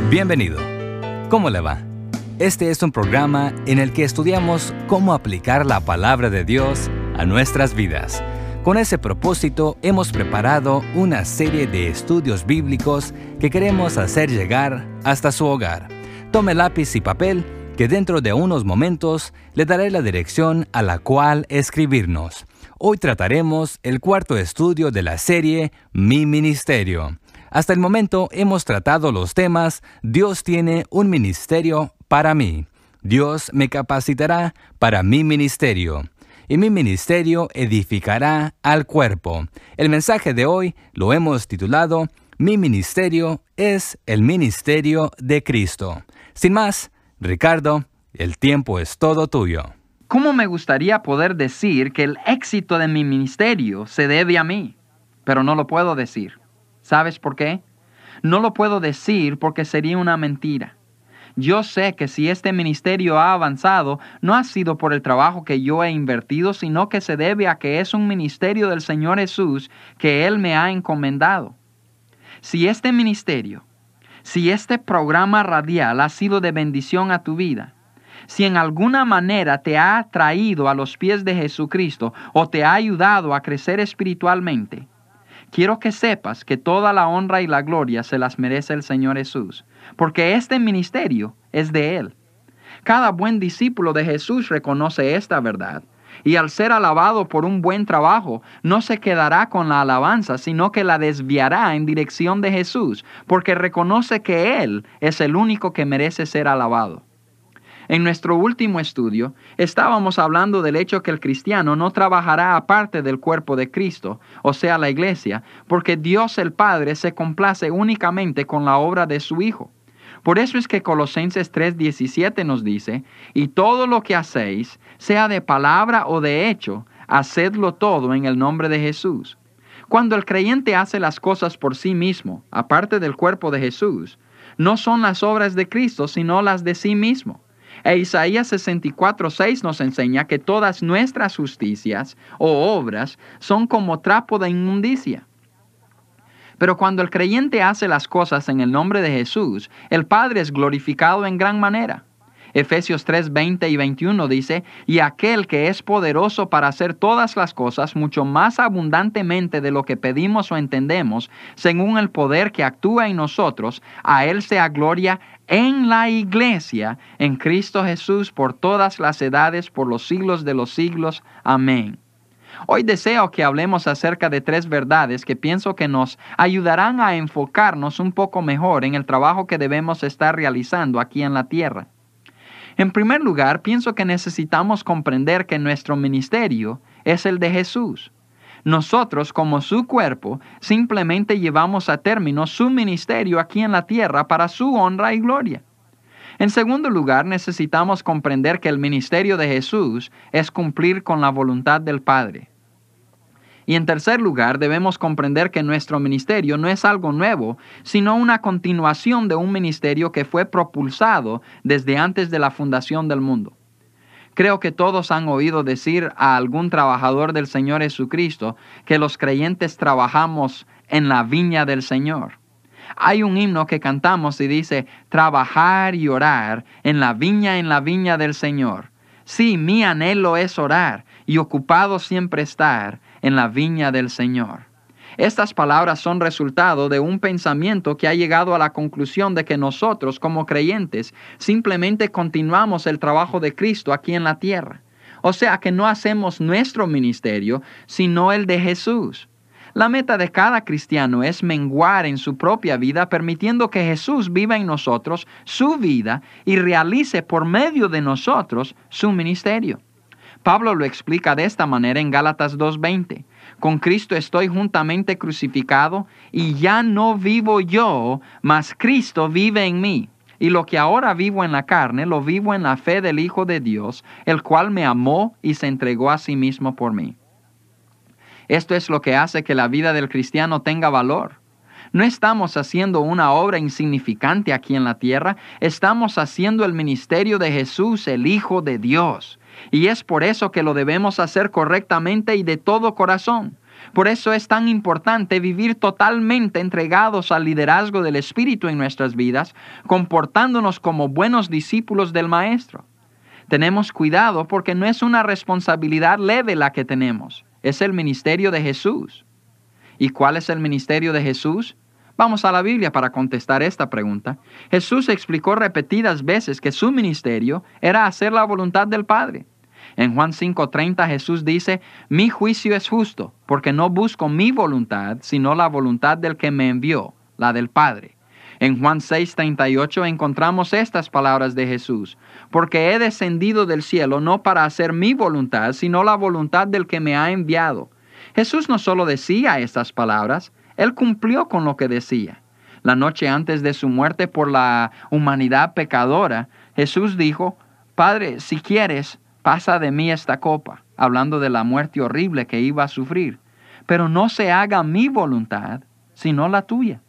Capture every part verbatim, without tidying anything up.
Bienvenido. ¿Cómo le va? Este es un programa en el que estudiamos cómo aplicar la palabra de Dios a nuestras vidas. Con ese propósito, hemos preparado una serie de estudios bíblicos que queremos hacer llegar hasta su hogar. Tome lápiz y papel, que dentro de unos momentos le daré la dirección a la cual escribirnos. Hoy trataremos el cuarto estudio de la serie Mi Ministerio. Hasta el momento hemos tratado los temas Dios tiene un ministerio para mí. Dios me capacitará para mi ministerio. Y mi ministerio edificará al cuerpo. El mensaje de hoy lo hemos titulado Mi ministerio es el ministerio de Cristo. Sin más, Ricardo, el tiempo es todo tuyo. ¿Cómo me gustaría poder decir que el éxito de mi ministerio se debe a mí? Pero no lo puedo decir. ¿Sabes por qué? No lo puedo decir porque sería una mentira. Yo sé que si este ministerio ha avanzado, no ha sido por el trabajo que yo he invertido, sino que se debe a que es un ministerio del Señor Jesús que Él me ha encomendado. Si este ministerio, si este programa radial ha sido de bendición a tu vida, si en alguna manera te ha traído a los pies de Jesucristo o te ha ayudado a crecer espiritualmente, quiero que sepas que toda la honra y la gloria se las merece el Señor Jesús, porque este ministerio es de Él. Cada buen discípulo de Jesús reconoce esta verdad, y al ser alabado por un buen trabajo, no se quedará con la alabanza, sino que la desviará en dirección de Jesús, porque reconoce que Él es el único que merece ser alabado. En nuestro último estudio, estábamos hablando del hecho que el cristiano no trabajará aparte del cuerpo de Cristo, o sea, la iglesia, porque Dios el Padre se complace únicamente con la obra de su Hijo. Por eso es que Colosenses tres diecisiete nos dice, y todo lo que hacéis, sea de palabra o de hecho, hacedlo todo en el nombre de Jesús. Cuando el creyente hace las cosas por sí mismo, aparte del cuerpo de Jesús, no son las obras de Cristo, sino las de sí mismo. E Isaías sesenta y cuatro seis nos enseña que todas nuestras justicias o obras son como trapo de inmundicia. Pero cuando el creyente hace las cosas en el nombre de Jesús, el Padre es glorificado en gran manera. Efesios tres veinte y veintiuno dice, y aquel que es poderoso para hacer todas las cosas mucho más abundantemente de lo que pedimos o entendemos, según el poder que actúa en nosotros, a Él sea gloria en la iglesia, en Cristo Jesús, por todas las edades, por los siglos de los siglos. Amén. Hoy deseo que hablemos acerca de tres verdades que pienso que nos ayudarán a enfocarnos un poco mejor en el trabajo que debemos estar realizando aquí en la tierra. En primer lugar, pienso que necesitamos comprender que nuestro ministerio es el de Jesús. Nosotros, como su cuerpo, simplemente llevamos a término su ministerio aquí en la tierra para su honra y gloria. En segundo lugar, necesitamos comprender que el ministerio de Jesús es cumplir con la voluntad del Padre. Y en tercer lugar, debemos comprender que nuestro ministerio no es algo nuevo, sino una continuación de un ministerio que fue propulsado desde antes de la fundación del mundo. Creo que todos han oído decir a algún trabajador del Señor Jesucristo que los creyentes trabajamos en la viña del Señor. Hay un himno que cantamos y dice, trabajar y orar en la viña, en la viña del Señor. Sí, mi anhelo es orar y ocupado siempre estar en la viña del Señor. Estas palabras son resultado de un pensamiento que ha llegado a la conclusión de que nosotros, como creyentes, simplemente continuamos el trabajo de Cristo aquí en la tierra. O sea que no hacemos nuestro ministerio, sino el de Jesús. La meta de cada cristiano es menguar en su propia vida, permitiendo que Jesús viva en nosotros su vida y realice por medio de nosotros su ministerio. Pablo lo explica de esta manera en Gálatas dos veinte. Con Cristo estoy juntamente crucificado, y ya no vivo yo, mas Cristo vive en mí. Y lo que ahora vivo en la carne, lo vivo en la fe del Hijo de Dios, el cual me amó y se entregó a sí mismo por mí. Esto es lo que hace que la vida del cristiano tenga valor. No estamos haciendo una obra insignificante aquí en la tierra, estamos haciendo el ministerio de Jesús, el Hijo de Dios. Y es por eso que lo debemos hacer correctamente y de todo corazón, Por eso es tan importante vivir totalmente entregados al liderazgo del Espíritu en nuestras vidas, comportándonos como buenos discípulos del Maestro. Tenemos cuidado porque no es una responsabilidad leve la que tenemos, es el ministerio de Jesús. ¿Y cuál es el ministerio de Jesús? Vamos a la Biblia para contestar esta pregunta. Jesús explicó repetidas veces que su ministerio era hacer la voluntad del Padre. En Juan cinco treinta Jesús dice, mi juicio es justo, porque no busco mi voluntad, sino la voluntad del que me envió, la del Padre. En Juan seis treinta y ocho encontramos estas palabras de Jesús, porque he descendido del cielo no para hacer mi voluntad, sino la voluntad del que me ha enviado. Jesús no solo decía estas palabras, Él cumplió con lo que decía. La noche antes de su muerte por la humanidad pecadora, Jesús dijo, Padre, si quieres, pasa de mí esta copa, hablando de la muerte horrible que iba a sufrir, pero no se haga mi voluntad, sino la tuya.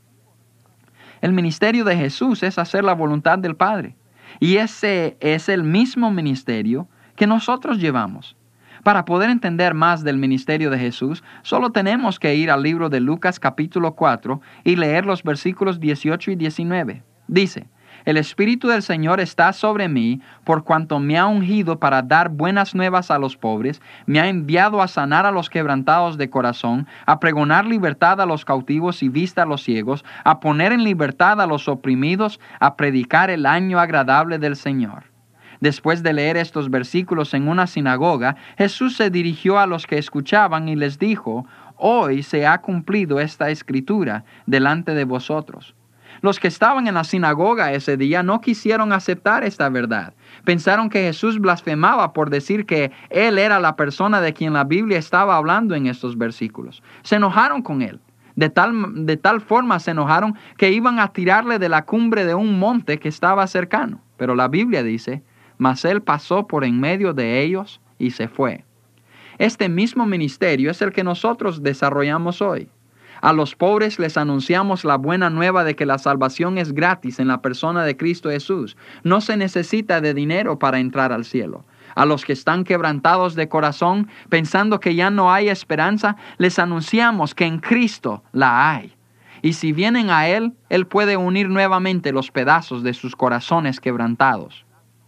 El ministerio de Jesús es hacer la voluntad del Padre, y ese es el mismo ministerio que nosotros llevamos. Para poder entender más del ministerio de Jesús, solo tenemos que ir al libro de Lucas capítulo cuatro y leer los versículos dieciocho y diecinueve. Dice, el Espíritu del Señor está sobre mí, por cuanto me ha ungido para dar buenas nuevas a los pobres, me ha enviado a sanar a los quebrantados de corazón, a pregonar libertad a los cautivos y vista a los ciegos, a poner en libertad a los oprimidos, a predicar el año agradable del Señor. Después de leer estos versículos en una sinagoga, Jesús se dirigió a los que escuchaban y les dijo, hoy se ha cumplido esta escritura delante de vosotros. Los que estaban en la sinagoga ese día no quisieron aceptar esta verdad. Pensaron que Jesús blasfemaba por decir que Él era la persona de quien la Biblia estaba hablando en estos versículos. Se enojaron con Él. De tal, de tal forma se enojaron que iban a tirarle de la cumbre de un monte que estaba cercano. Pero la Biblia dice, mas Él pasó por en medio de ellos y se fue. Este mismo ministerio es el que nosotros desarrollamos hoy. A los pobres les anunciamos la buena nueva de que la salvación es gratis en la persona de Cristo Jesús. No se necesita de dinero para entrar al cielo. A los que están quebrantados de corazón, pensando que ya no hay esperanza, les anunciamos que en Cristo la hay. Y si vienen a Él, Él puede unir nuevamente los pedazos de sus corazones quebrantados.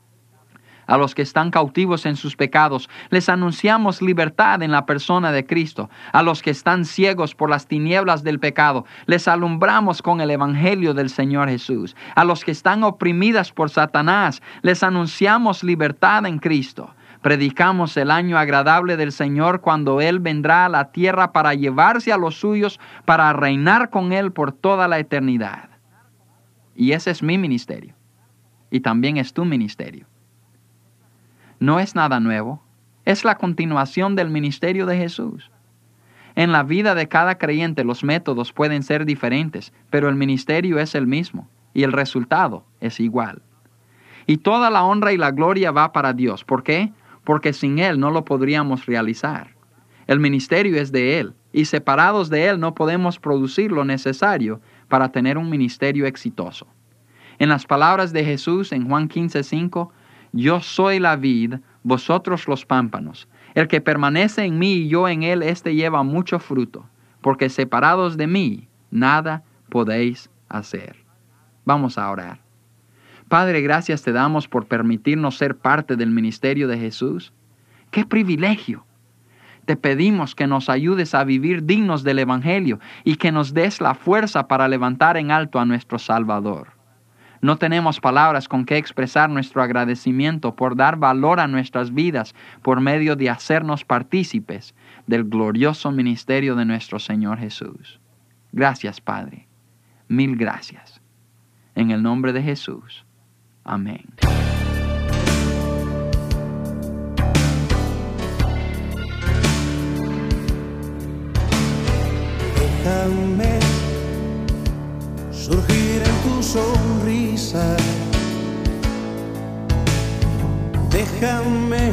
A los que están cautivos en sus pecados, les anunciamos libertad en la persona de Cristo. A los que están ciegos por las tinieblas del pecado, les alumbramos con el evangelio del Señor Jesús. A los que están oprimidas por Satanás, les anunciamos libertad en Cristo. Predicamos el año agradable del Señor cuando Él vendrá a la tierra para llevarse a los suyos, para reinar con Él por toda la eternidad. Y ese es mi ministerio. Y también es tu ministerio. No es nada nuevo, es la continuación del ministerio de Jesús. En la vida de cada creyente los métodos pueden ser diferentes, pero el ministerio es el mismo y el resultado es igual. Y toda la honra y la gloria va para Dios. ¿Por qué? Porque sin Él no lo podríamos realizar. El ministerio es de Él y separados de Él no podemos producir lo necesario para tener un ministerio exitoso. En las palabras de Jesús en Juan quince cinco, yo soy la vid, vosotros los pámpanos. El que permanece en mí y yo en él, éste lleva mucho fruto, porque separados de mí, nada podéis hacer. Vamos a orar. Padre, gracias te damos por permitirnos ser parte del ministerio de Jesús. ¡Qué privilegio! Te pedimos que nos ayudes a vivir dignos del Evangelio y que nos des la fuerza para levantar en alto a nuestro Salvador. No tenemos palabras con que expresar nuestro agradecimiento por dar valor a nuestras vidas por medio de hacernos partícipes del glorioso ministerio de nuestro Señor Jesús. Gracias, Padre. Mil gracias. En el nombre de Jesús. Amén. Déjame surgir en tu sonrisa, déjame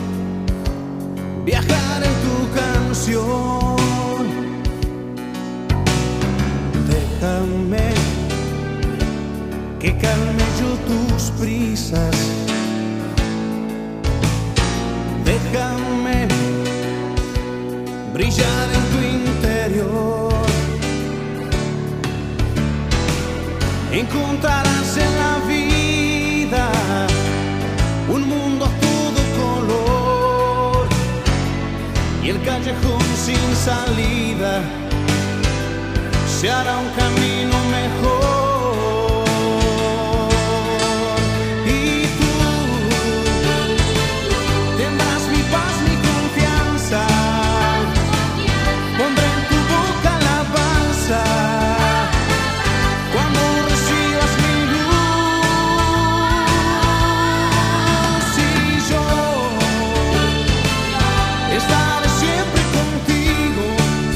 viajar en tu canción, déjame que calme yo tus prisas, déjame brillar en tu interior. encontrarás en la vida un mundo a todo color y el callejón sin salida se hará un camino mejor. Y tú tendrás mi paz, mi confianza, pondré en tu boca alabanza cuando recibas mi luz. Y yo estaré siempre contigo,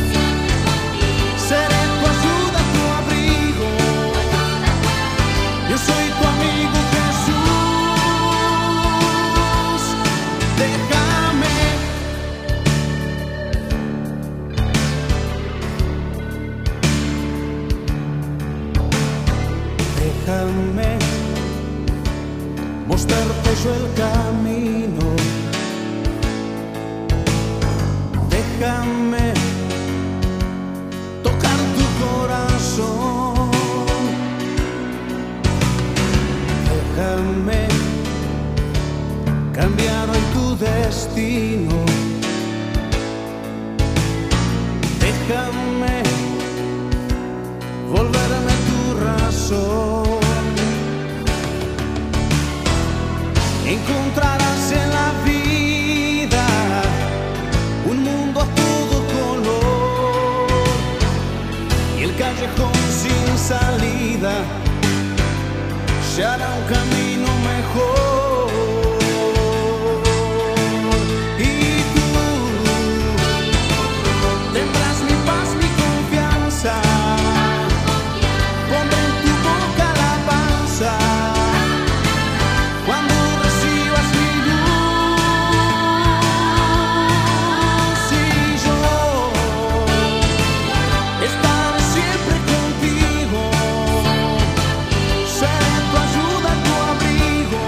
seré tu ayuda, tu abrigo. Yo soy tu amigo Jesús. Déjame, déjame mostrarte yo el camino. Déjame tocar tu corazón. Déjame cambiar hoy tu destino. Déjame volverme tu razón. Encontrarás en la vida un mundo a todo color y el callejón sin salida se hará un camino mejor. Y tú tendrás mi paz, mi confianza, pondré en tu boca alabanza cuando recibas mi luz. Y yo estaré siempre contigo, seré tu ayuda, tu abrigo.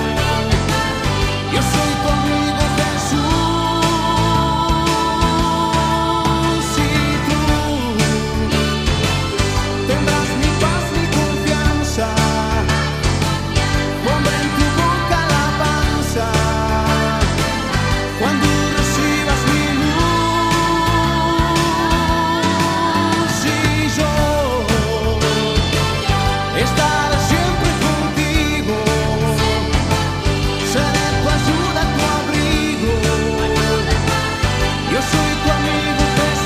Yo soy tu amigo Jesús. Y tú tendrás mi paz, mi confianza, pondré en tu boca alabanza cuando recibas mi luz. Y yo estaré siempre contigo, seré tu ayuda, tu abrigo. Yo soy tu amigo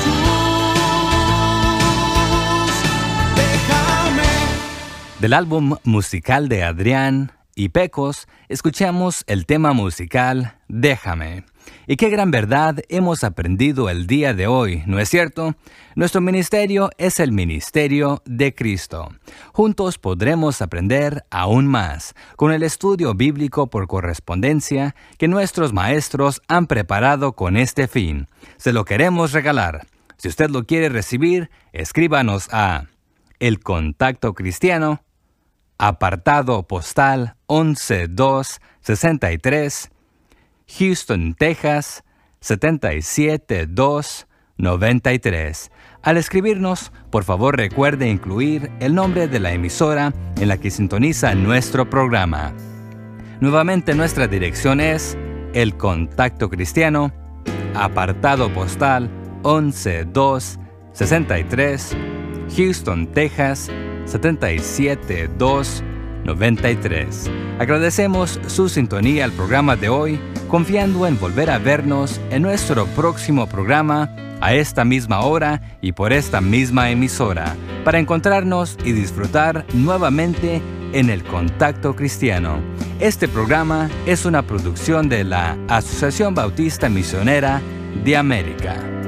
Jesús. Déjame. Del álbum musical de Adrián y Pecos, escuchamos el tema musical Déjame. Y qué gran verdad hemos aprendido el día de hoy, ¿no es cierto? Nuestro ministerio es el ministerio de Cristo. Juntos podremos aprender aún más con el estudio bíblico por correspondencia que nuestros maestros han preparado con este fin. Se lo queremos regalar. Si usted lo quiere recibir, escríbanos a El Contacto Cristiano, apartado postal once dos sesenta y tres, Houston, Texas, setenta y siete dos noventa y tres. Al escribirnos, por favor recuerde incluir el nombre de la emisora en la que sintoniza nuestro programa. Nuevamente nuestra dirección es El Contacto Cristiano, apartado postal once dos sesenta y tres, Houston, Texas, setenta y siete dos noventa y tres. Agradecemos su sintonía al programa de hoy, confiando en volver a vernos en nuestro próximo programa a esta misma hora y por esta misma emisora, para encontrarnos y disfrutar nuevamente en El Contacto Cristiano. Este programa es una producción de la Asociación Bautista Misionera de América.